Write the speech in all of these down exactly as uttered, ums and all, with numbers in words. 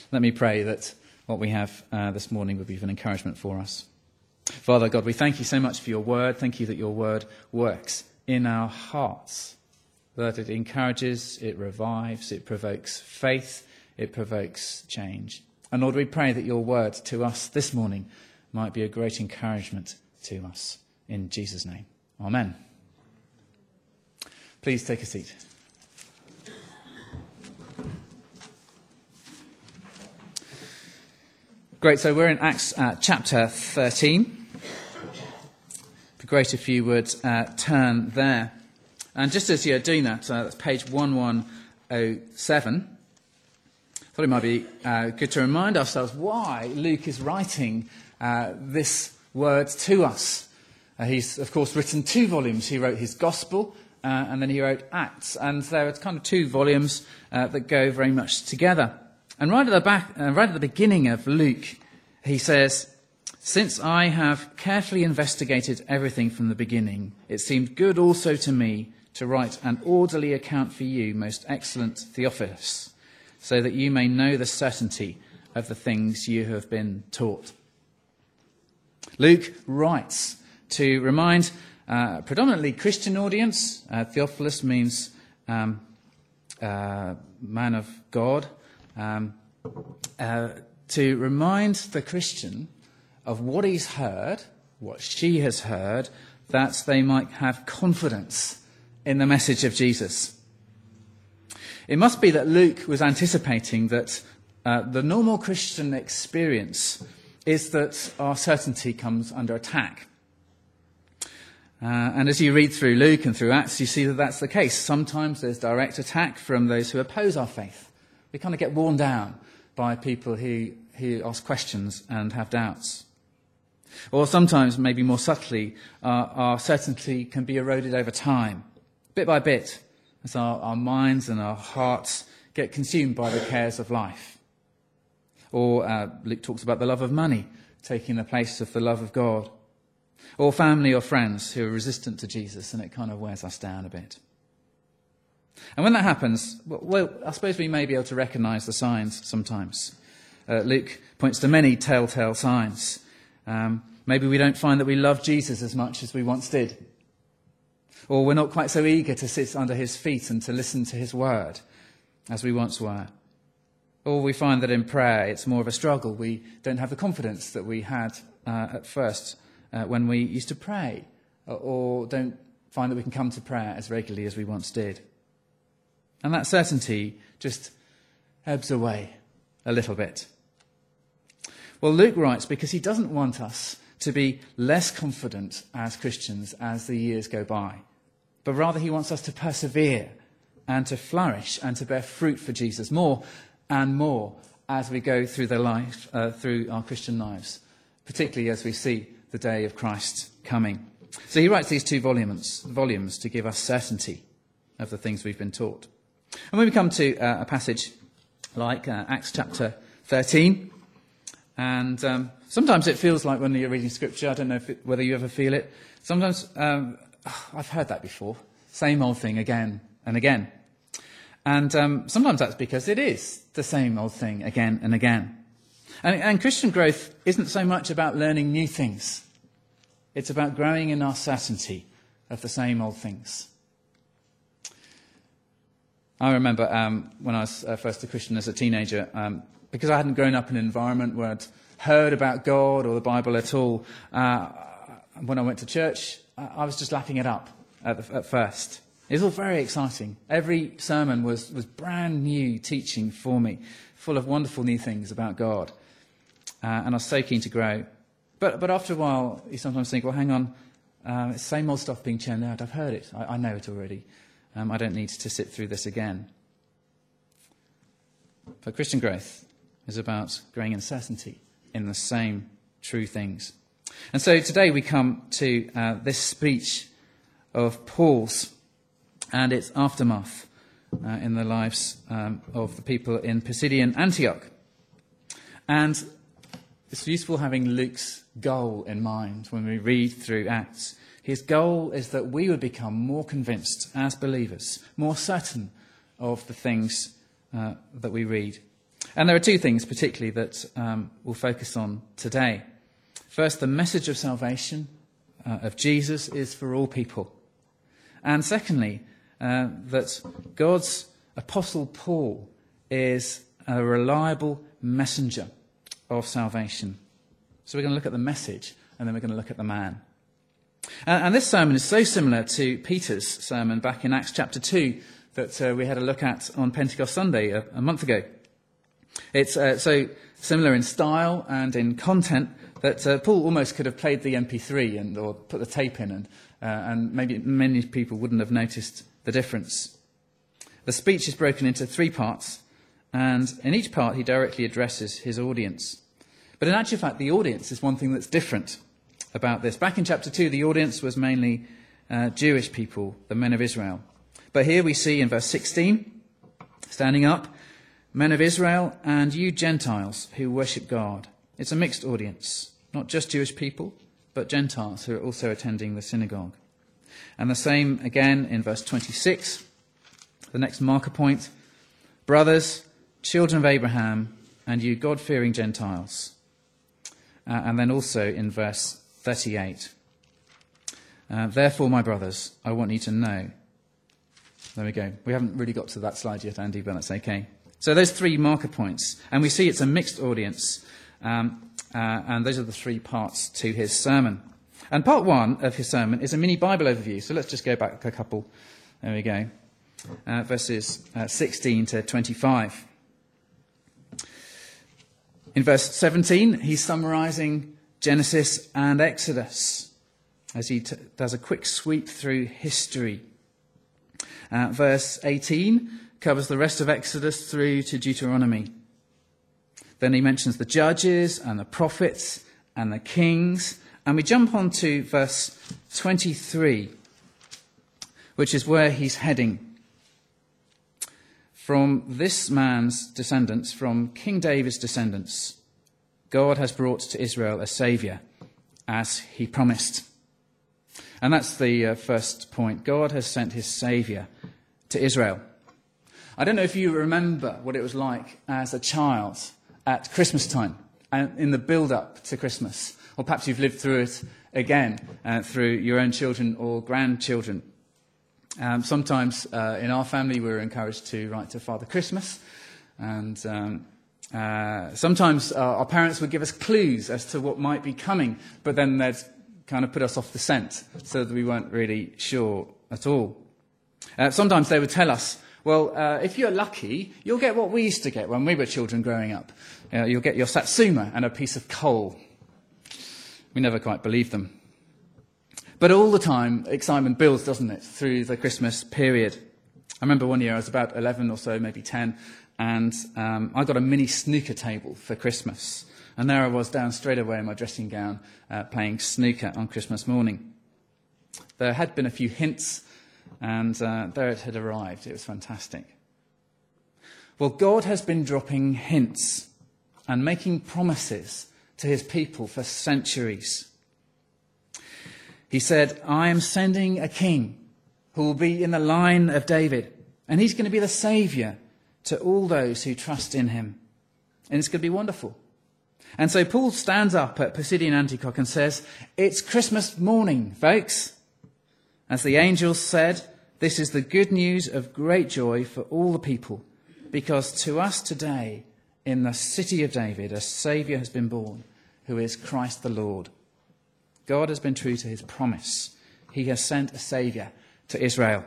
Let me pray that what we have uh, this morning would be of an encouragement for us. Father God, we thank you so much for your word. Thank you that your word works in our hearts, that it encourages, it revives, it provokes faith, it provokes change. And Lord, we pray that your word to us this morning might be a great encouragement to us. In Jesus' name, amen. Please take a seat. Great, so we're in Acts uh, chapter thirteen. It'd be great if you would uh, turn there. And just as you're doing that, uh, that's page eleven oh seven. I thought it might be uh, good to remind ourselves why Luke is writing uh, this word to us. Uh, he's, of course, written two volumes. He wrote his Gospel, uh, and then he wrote Acts. And there are kind of two volumes uh, that go very much together. And right at the back, uh, right at the beginning of Luke, he says, "Since I have carefully investigated everything from the beginning, it seemed good also to me to write an orderly account for you, most excellent Theophilus, so that you may know the certainty of the things you have been taught." Luke writes to remind uh, a predominantly Christian audience. Uh, Theophilus means um, uh, man of God. Um, uh, to remind the Christian of what he's heard, what she has heard, that they might have confidence in the message of Jesus. It must be that Luke was anticipating that uh, the normal Christian experience is that our certainty comes under attack. Uh, and as you read through Luke and through Acts, you see that that's the case. Sometimes there's direct attack from those who oppose our faith. We kind of get worn down by people who, who ask questions and have doubts. Or sometimes, maybe more subtly, our, our certainty can be eroded over time, bit by bit, as our, our minds and our hearts get consumed by the cares of life. Or uh, Luke talks about the love of money taking the place of the love of God. Or family or friends who are resistant to Jesus, and it kind of wears us down a bit. And when that happens, well, I suppose we may be able to recognise the signs sometimes. Uh, Luke points to many telltale signs. Um, maybe we don't find that we love Jesus as much as we once did. Or we're not quite so eager to sit under his feet and to listen to his word as we once were. Or we find that in prayer it's more of a struggle. We don't have the confidence that we had uh, at first uh, when we used to pray. Or don't find that we can come to prayer as regularly as we once did. And that certainty just ebbs away a little bit. Well, Luke writes because he doesn't want us to be less confident as Christians as the years go by, but rather he wants us to persevere and to flourish and to bear fruit for Jesus more and more as we go through the life, uh, through our Christian lives, particularly as we see the day of Christ coming. So he writes these two volumes, volumes to give us certainty of the things we've been taught. And when we come to uh, a passage like uh, Acts chapter thirteen, and um, sometimes it feels like when you're reading Scripture, I don't know if it, whether you ever feel it, sometimes um, I've heard that before, same old thing again and again. And um, sometimes that's because it is the same old thing again and again. And, and Christian growth isn't so much about learning new things. It's about growing in our certainty of the same old things. I remember um, when I was uh, first a Christian as a teenager, um, because I hadn't grown up in an environment where I'd heard about God or the Bible at all, uh, when I went to church, I was just lapping it up at, the, at first. It was all very exciting. Every sermon was, was brand new teaching for me, full of wonderful new things about God. Uh, and I was so keen to grow. But but after a while, you sometimes think, well, hang on, uh, it's the same old stuff being churned out. I've heard it. I, I know it already. Um, I don't need to sit through this again. But Christian growth is about growing in certainty in the same true things. And so today we come to uh, this speech of Paul's and its aftermath uh, in the lives um, of the people in Pisidian Antioch. And it's useful having Luke's goal in mind when we read through Acts. His goal is that we would become more convinced as believers, more certain of the things uh, that we read. And there are two things particularly that um, we'll focus on today. First, the message of salvation uh, of Jesus is for all people. And secondly, uh, that God's Apostle Paul is a reliable messenger of salvation. So we're going to look at the message, and then we're going to look at the man. And, and this sermon is so similar to Peter's sermon back in Acts chapter two that uh, we had a look at on Pentecost Sunday a, a month ago. It's uh, so similar in style and in content that uh, Paul almost could have played the M P three and or put the tape in, and uh, and maybe many people wouldn't have noticed the difference. The speech is broken into three parts, and in each part he directly addresses his audience. But in actual fact, the audience is one thing that's different about this. Back in chapter two, the audience was mainly uh, Jewish people, the men of Israel. But here we see in verse sixteen, standing up, men of Israel and you Gentiles who worship God. It's a mixed audience, not just Jewish people, but Gentiles who are also attending the synagogue. And the same again in verse twenty-six, the next marker point. Brothers, children of Abraham, and you God-fearing Gentiles. Uh, and then also in verse thirty-eight. Uh, Therefore, my brothers, I want you to know. There we go. We haven't really got to that slide yet, Andy, but that's okay. So those three marker points. And we see it's a mixed audience. Um, uh, and those are the three parts to his sermon. And part one of his sermon is a mini Bible overview. So let's just go back a couple. There we go. Uh, verses uh, sixteen to twenty-five. In verse seventeen, he's summarizing Genesis and Exodus as he t- does a quick sweep through history. Uh, verse eighteen covers the rest of Exodus through to Deuteronomy. Then he mentions the judges and the prophets and the kings. And we jump on to verse twenty-three, which is where he's heading. From this man's descendants, from King David's descendants, God has brought to Israel a saviour, as he promised. And that's the uh, first point. God has sent his saviour to Israel. I don't know if you remember what it was like as a child at Christmas time and in the build-up to Christmas. Or perhaps you've lived through it again uh, through your own children or grandchildren. Um, sometimes uh, in our family we were encouraged to write to Father Christmas, and um, uh, sometimes uh, our parents would give us clues as to what might be coming, but then they'd kind of put us off the scent so that we weren't really sure at all. Uh, sometimes they would tell us, well, uh, if you're lucky, you'll get what we used to get when we were children growing up. Uh, you'll get your satsuma and a piece of coal. We never quite believed them. But all the time, excitement builds, doesn't it, through the Christmas period. I remember one year I was about eleven or so, maybe ten, and um, I got a mini snooker table for Christmas. And there I was down straight away in my dressing gown uh, playing snooker on Christmas morning. There had been a few hints, and uh, there it had arrived. It was fantastic. Well, God has been dropping hints and making promises to his people for centuries. He said, I am sending a king who will be in the line of David, and he's going to be the saviour to all those who trust in him. And it's going to be wonderful. And so Paul stands up at Pisidian Antioch and says, it's Christmas morning, folks. As the angels said, this is the good news of great joy for all the people, because to us today, in the city of David, a saviour has been born, who is Christ the Lord. God has been true to his promise. He has sent a saviour to Israel.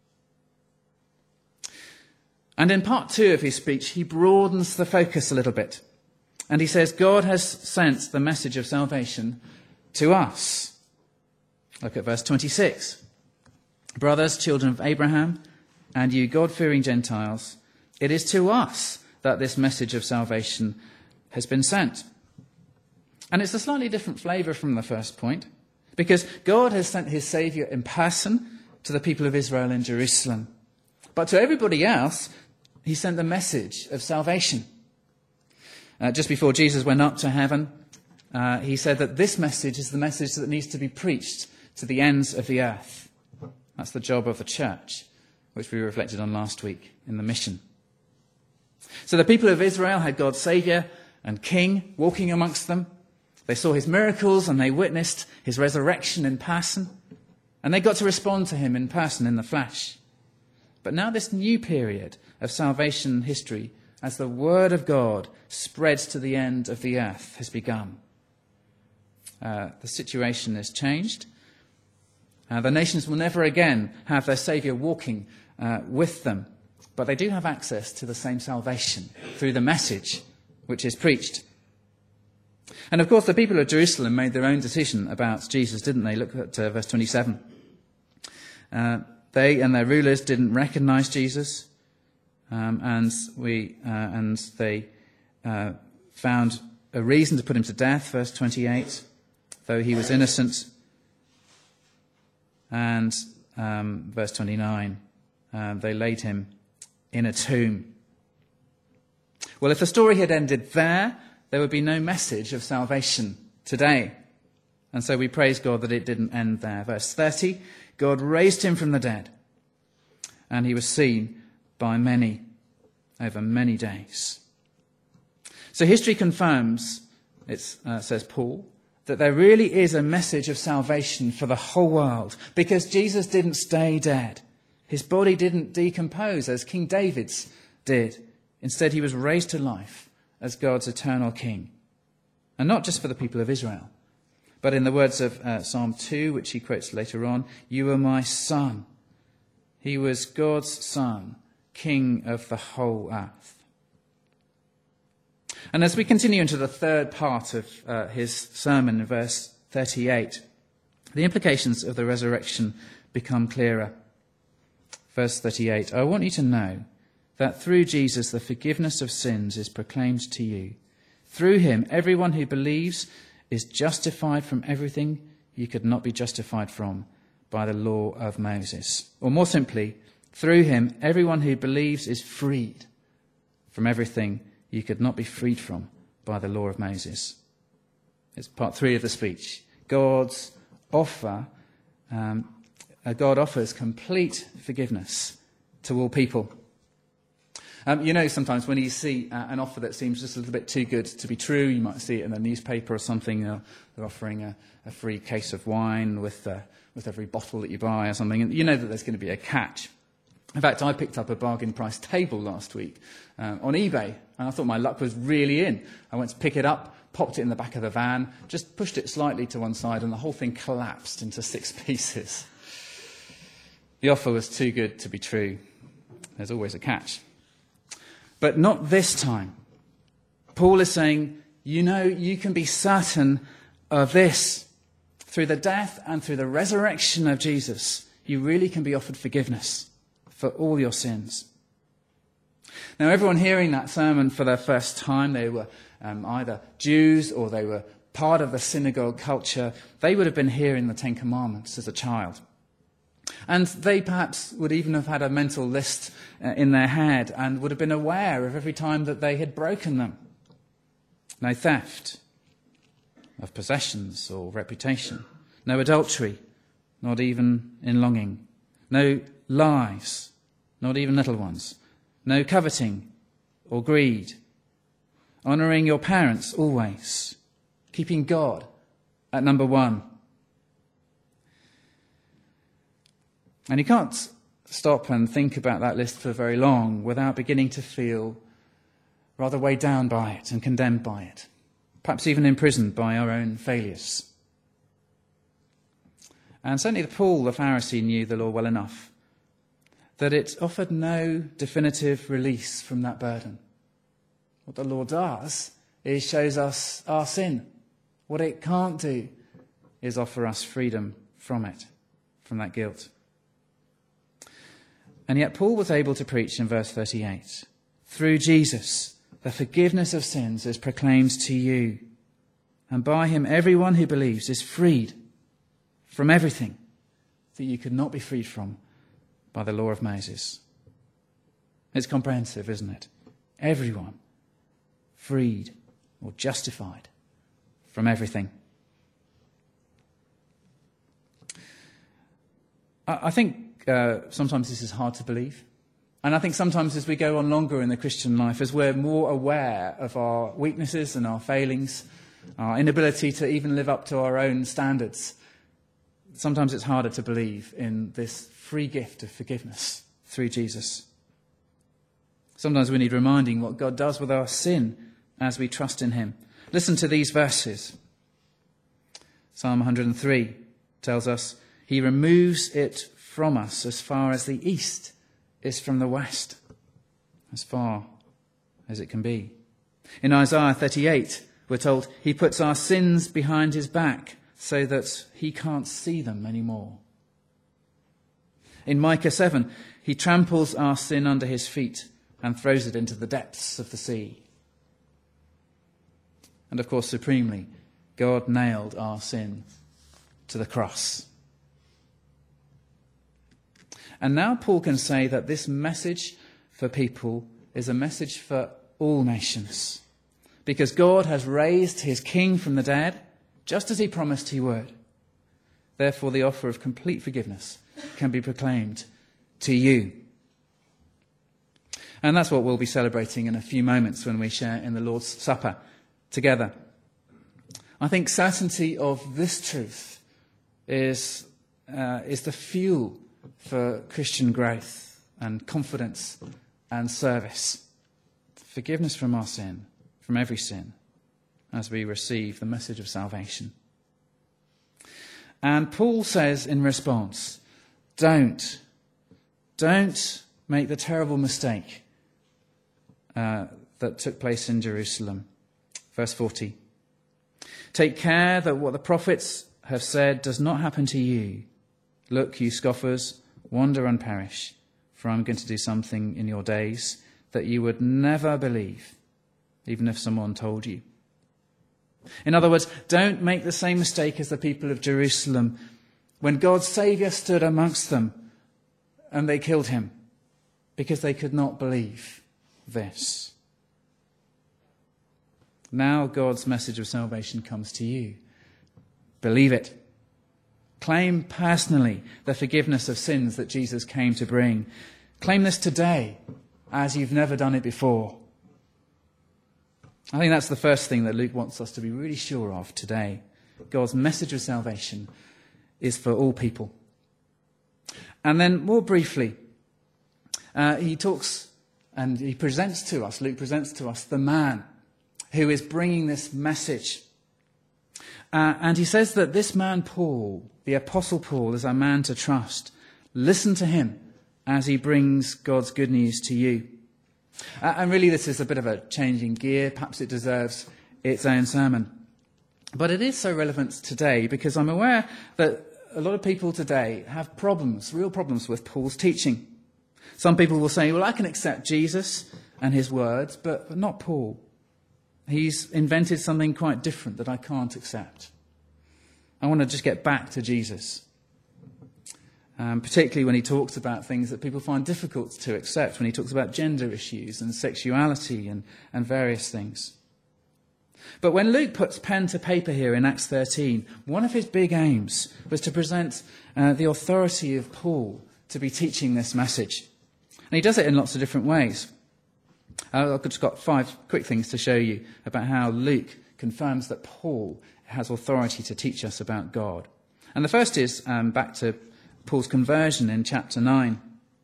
And in part two of his speech, he broadens the focus a little bit. And he says, God has sent the message of salvation to us. Look at verse twenty-six. Brothers, children of Abraham, and you God-fearing Gentiles, it is to us that this message of salvation has been sent. And it's a slightly different flavour from the first point, because God has sent his saviour in person to the people of Israel in Jerusalem. But to everybody else, he sent the message of salvation. Uh, just before Jesus went up to heaven, uh, he said that this message is the message that needs to be preached to the ends of the earth. That's the job of the church, which we reflected on last week in the mission. So the people of Israel had God's Saviour and King walking amongst them. They saw his miracles and they witnessed his resurrection in person. And they got to respond to him in person, in the flesh. But now this new period of salvation history, as the word of God spreads to the end of the earth, has begun. Uh, the situation has changed. Uh, the nations will never again have their Saviour walking uh, with them. But they do have access to the same salvation through the message which is preached. And of course, the people of Jerusalem made their own decision about Jesus, didn't they? Look at uh, verse twenty-seven. Uh, they and their rulers didn't recognize Jesus, um, and we uh, and they uh, found a reason to put him to death. Verse twenty-eight, though he was innocent. And um, verse twenty-nine, uh, they laid him in a tomb. Well, if the story had ended there, there would be no message of salvation today. And so we praise God that it didn't end there. Verse thirty, God raised him from the dead, and he was seen by many over many days. So history confirms, it uh, says Paul, that there really is a message of salvation for the whole world, because Jesus didn't stay dead. His body didn't decompose as King David's did. Instead, he was raised to life as God's eternal king. And not just for the people of Israel, but in the words of uh, Psalm two, which he quotes later on, you are my son. He was God's son, king of the whole earth. And as we continue into the third part of uh, his sermon in verse thirty-eight, the implications of the resurrection become clearer. Verse thirty-eight, I want you to know that through Jesus the forgiveness of sins is proclaimed to you. Through him, everyone who believes is justified from everything you could not be justified from by the law of Moses. Or more simply, through him, everyone who believes is freed from everything you could not be freed from by the law of Moses. It's part three of the speech. God's offer, um, uh, God offers complete forgiveness to all people. Um, you know, sometimes when you see uh, an offer that seems just a little bit too good to be true, you might see it in the newspaper or something. Uh, they're offering a, a free case of wine with uh, with every bottle that you buy or something. And you know that there's going to be a catch. In fact, I picked up a bargain price table last week uh, on eBay, and I thought my luck was really in. I went to pick it up, popped it in the back of the van, just pushed it slightly to one side, and the whole thing collapsed into six pieces. The offer was too good to be true. There's always a catch. But not this time. Paul is saying, you know, you can be certain of this. Through the death and through the resurrection of Jesus, you really can be offered forgiveness for all your sins. Now, everyone hearing that sermon for the first time, they were um, either Jews or they were part of the synagogue culture. They would have been hearing the Ten Commandments as a child. And they perhaps would even have had a mental list uh, in their head and would have been aware of every time that they had broken them. No theft of possessions or reputation. No adultery, not even in longing. No lies, not even little ones. No coveting or greed. Honouring your parents always. Keeping God at number one. And you can't stop and think about that list for very long without beginning to feel rather weighed down by it and condemned by it. Perhaps even imprisoned by our own failures. And certainly Paul, the Pharisee, knew the law well enough that it offered no definitive release from that burden. What the law does is shows us our sin. What it can't do is offer us freedom from it, from that guilt. And yet Paul was able to preach in verse thirty-eight. Through Jesus, the forgiveness of sins is proclaimed to you. And by him, everyone who believes is freed from everything that you could not be freed from by the law of Moses. It's comprehensive, isn't it? Everyone freed or justified from everything. I think uh, sometimes this is hard to believe. And I think sometimes as we go on longer in the Christian life, as we're more aware of our weaknesses and our failings, our inability to even live up to our own standards, sometimes it's harder to believe in this free gift of forgiveness through Jesus. Sometimes we need reminding what God does with our sin as we trust in him. Listen to these verses. Psalm one hundred three tells us, he removes it from us as far as the east is from the west, as far as it can be. In Isaiah thirty-eight, we're told he puts our sins behind his back so that he can't see them anymore. In Micah seven, he tramples our sin under his feet and throws it into the depths of the sea. And of course, supremely, God nailed our sin to the cross. And now Paul can say that this message for people is a message for all nations, because God has raised his king from the dead, just as he promised he would. Therefore, the offer of complete forgiveness can be proclaimed to you. And that's what we'll be celebrating in a few moments when we share in the Lord's Supper together. I think certainty of this truth is, uh, is the fuel for Christian growth and confidence and service. Forgiveness from our sin, from every sin, as we receive the message of salvation. And Paul says in response, don't, don't make the terrible mistake uh, that took place in Jerusalem. Verse forty. Take care that what the prophets have said does not happen to you. Look, you scoffers, wander and perish, for I'm going to do something in your days that you would never believe, even if someone told you. In other words, don't make the same mistake as the people of Jerusalem when God's Saviour stood amongst them and they killed him because they could not believe this. Now God's message of salvation comes to you. Believe it. Claim personally the forgiveness of sins that Jesus came to bring. Claim this today as you've never done it before. I think that's the first thing that Luke wants us to be really sure of today. God's message of salvation is for all people. And then more briefly, uh, he talks and he presents to us, Luke presents to us the man who is bringing this message. Uh, and he says that this man, Paul, the Apostle Paul, is a man to trust. Listen to him as he brings God's good news to you. Uh, and really this is a bit of a change in gear. Perhaps it deserves its own sermon. But it is so relevant today because I'm aware that a lot of people today have problems, real problems with Paul's teaching. Some people will say, well, I can accept Jesus and his words, but, but not Paul. He's invented something quite different that I can't accept. I want to just get back to Jesus. Um, particularly when he talks about things that people find difficult to accept, when he talks about gender issues and sexuality and, and various things. But when Luke puts pen to paper here in Acts thirteen, one of his big aims was to present uh, the authority of Paul to be teaching this message. And he does it in lots of different ways. Uh, I've just got five quick things to show you about how Luke confirms that Paul has authority to teach us about God. And the first is um, back to Paul's conversion in chapter nine,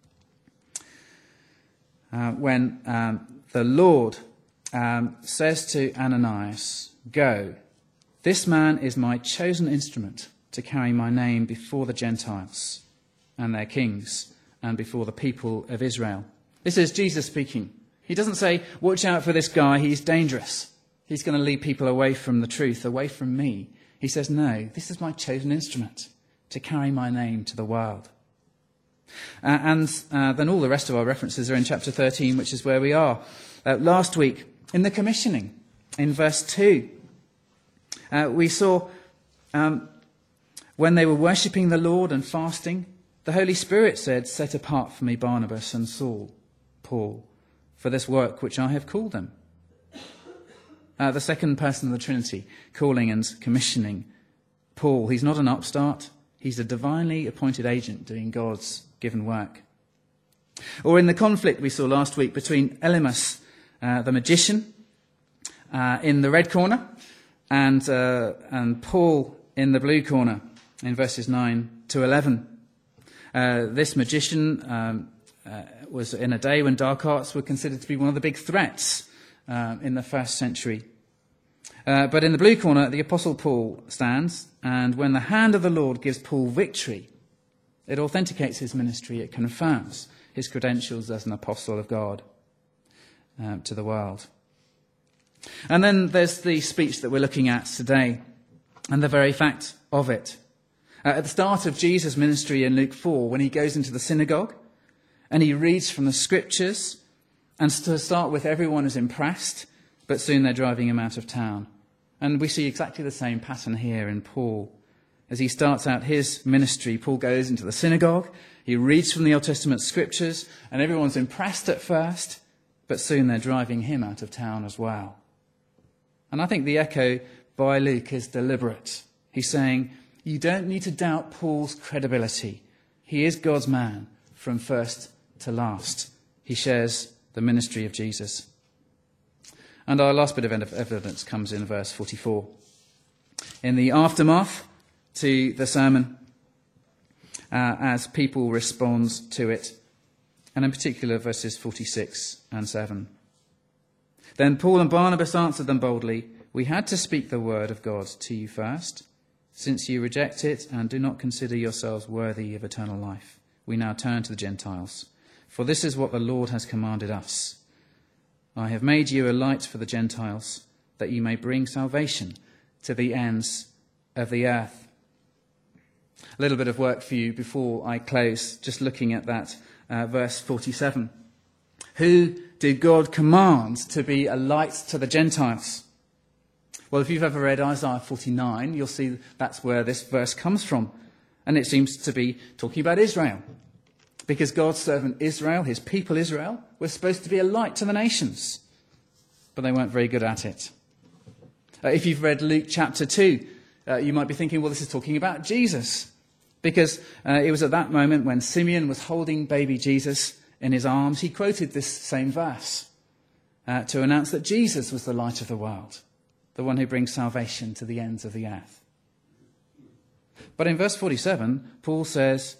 uh, when um, the Lord um, says to Ananias, "Go, this man is my chosen instrument to carry my name before the Gentiles and their kings and before the people of Israel." This is Jesus speaking. He doesn't say, watch out for this guy, he's dangerous. He's going to lead people away from the truth, away from me. He says, no, this is my chosen instrument to carry my name to the world. Uh, and uh, then all the rest of our references are in chapter thirteen, which is where we are. Uh, last week, in the commissioning, in verse two, uh, we saw um, when they were worshipping the Lord and fasting, the Holy Spirit said, set apart for me Barnabas and Saul, Paul, for this work which I have called them. Uh, the second person of the Trinity, calling and commissioning Paul. He's not an upstart. He's a divinely appointed agent doing God's given work. Or in the conflict we saw last week between Elymas, uh, the magician, uh, in the red corner, and, uh, and Paul in the blue corner, in verses nine to eleven. Uh, this magician um, uh, was in a day when dark arts were considered to be one of the big threats uh, in the first century. Uh, but in the blue corner, the Apostle Paul stands, and when the hand of the Lord gives Paul victory, it authenticates his ministry, it confirms his credentials as an apostle of God uh, to the world. And then there's the speech that we're looking at today, and the very fact of it. Uh, at the start of Jesus' ministry in Luke four, when he goes into the synagogue and he reads from the scriptures, and to start with, everyone is impressed, but soon they're driving him out of town. And we see exactly the same pattern here in Paul. As he starts out his ministry, Paul goes into the synagogue, he reads from the Old Testament scriptures, and everyone's impressed at first, but soon they're driving him out of town as well. And I think the echo by Luke is deliberate. He's saying, you don't need to doubt Paul's credibility. He is God's man from first to last. He shares the ministry of Jesus. And our last bit of evidence comes in verse forty-four. In the aftermath to the sermon, uh, as people respond to it, and in particular verses forty-six and seven. Then Paul and Barnabas answered them boldly, we had to speak the word of God to you first. Since you reject it and do not consider yourselves worthy of eternal life, we now turn to the Gentiles. For this is what the Lord has commanded us. I have made you a light for the Gentiles, that you may bring salvation to the ends of the earth. A little bit of work for you before I close, just looking at that uh, verse forty-seven. Who did God command to be a light to the Gentiles? Well, if you've ever read Isaiah forty-nine, you'll see that's where this verse comes from. And it seems to be talking about Israel. Because God's servant Israel, his people Israel, was supposed to be a light to the nations. But they weren't very good at it. Uh, if you've read Luke chapter two, uh, you might be thinking, well, this is talking about Jesus. Because uh, it was at that moment when Simeon was holding baby Jesus in his arms, he quoted this same verse uh, to announce that Jesus was the light of the world, the one who brings salvation to the ends of the earth. But in verse forty-seven, Paul says,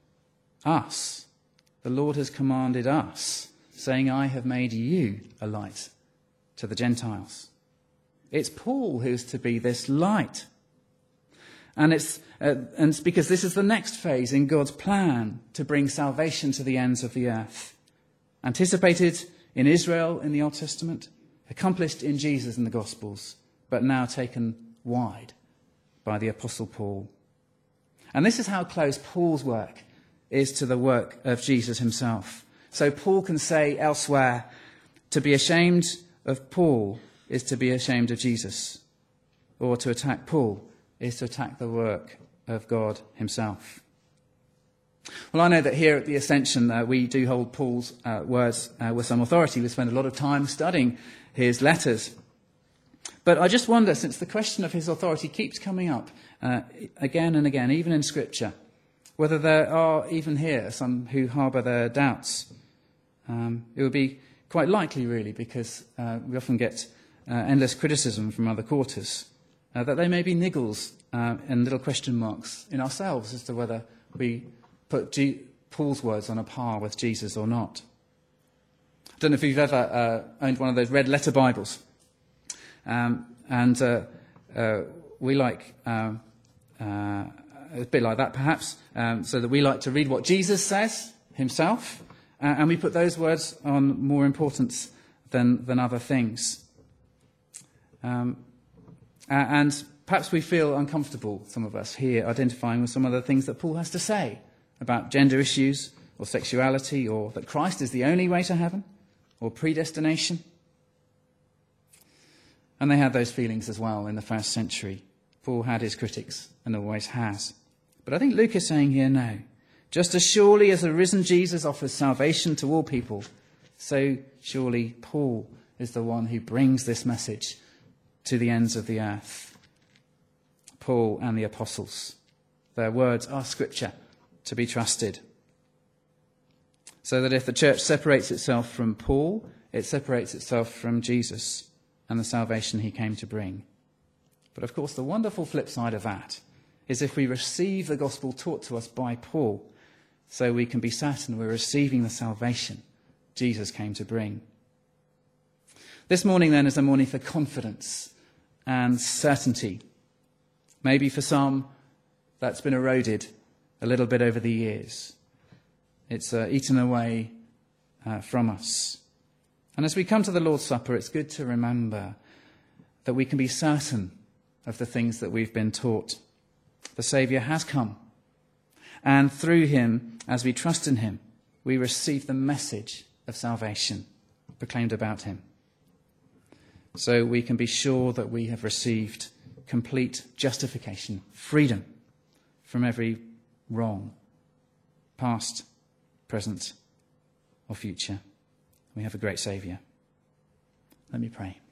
us, the Lord has commanded us, saying, I have made you a light to the Gentiles. It's Paul who's to be this light. And it's, uh, and it's because this is the next phase in God's plan to bring salvation to the ends of the earth. Anticipated in Israel in the Old Testament, accomplished in Jesus in the Gospels, but now taken wide by the Apostle Paul. And this is how close Paul's work is to the work of Jesus himself. So Paul can say elsewhere, to be ashamed of Paul is to be ashamed of Jesus. Or to attack Paul is to attack the work of God himself. Well, I know that here at the Ascension, uh, we do hold Paul's uh, words uh, with some authority. We spend a lot of time studying his letters. But I just wonder, since the question of his authority keeps coming up uh, again and again, even in Scripture, whether there are, even here, some who harbour their doubts. Um, it would be quite likely, really, because uh, we often get uh, endless criticism from other quarters, uh, that there may be niggles uh, and little question marks in ourselves as to whether we put G- Paul's words on a par with Jesus or not. I don't know if you've ever uh, owned one of those red letter Bibles. Um, and uh, uh, we like, um, uh, a bit like that perhaps, um, so that we like to read what Jesus says himself, uh, and we put those words on more importance than, than other things. Um, and perhaps we feel uncomfortable, some of us here, identifying with some of the things that Paul has to say about gender issues or sexuality, or that Christ is the only way to heaven, or predestination. And they had those feelings as well in the first century. Paul had his critics and always has. But I think Luke is saying here, no. Just as surely as the risen Jesus offers salvation to all people, so surely Paul is the one who brings this message to the ends of the earth. Paul and the apostles. Their words are scripture to be trusted. So that if the church separates itself from Paul, it separates itself from Jesus and the salvation he came to bring. But of course, the wonderful flip side of that is if we receive the gospel taught to us by Paul, so we can be certain we're receiving the salvation Jesus came to bring. This morning, then, is a morning for confidence and certainty. Maybe for some, that's been eroded a little bit over the years. It's uh, eaten away uh, from us. And as we come to the Lord's Supper, it's good to remember that we can be certain of the things that we've been taught. The Saviour has come. And through him, as we trust in him, we receive the message of salvation proclaimed about him. So we can be sure that we have received complete justification, freedom from every wrong, past, present, or future. We have a great Saviour. Let me pray.